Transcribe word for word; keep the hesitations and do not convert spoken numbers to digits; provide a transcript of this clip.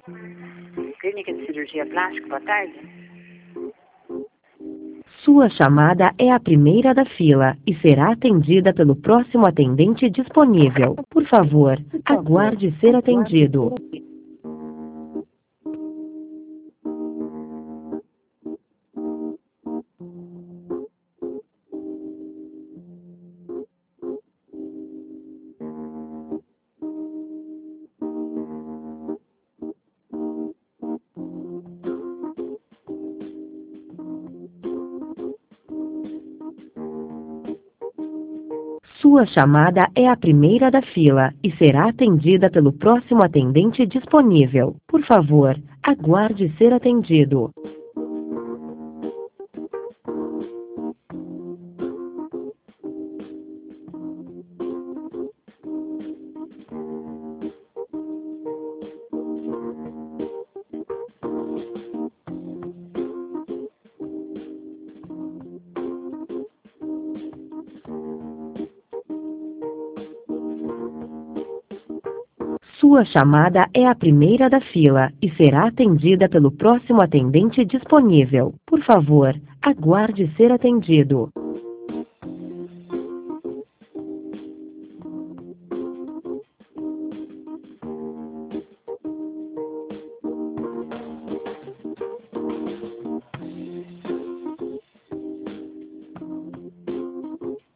Clínica de Cirurgia Plástica, boa tarde. Sua chamada é a primeira da fila e será atendida pelo próximo atendente disponível. Por favor, aguarde ser atendido. Sua chamada é a primeira da fila e será atendida pelo próximo atendente disponível. Por favor, aguarde ser atendido. Sua chamada é a primeira da fila e será atendida pelo próximo atendente disponível. Por favor, aguarde ser atendido.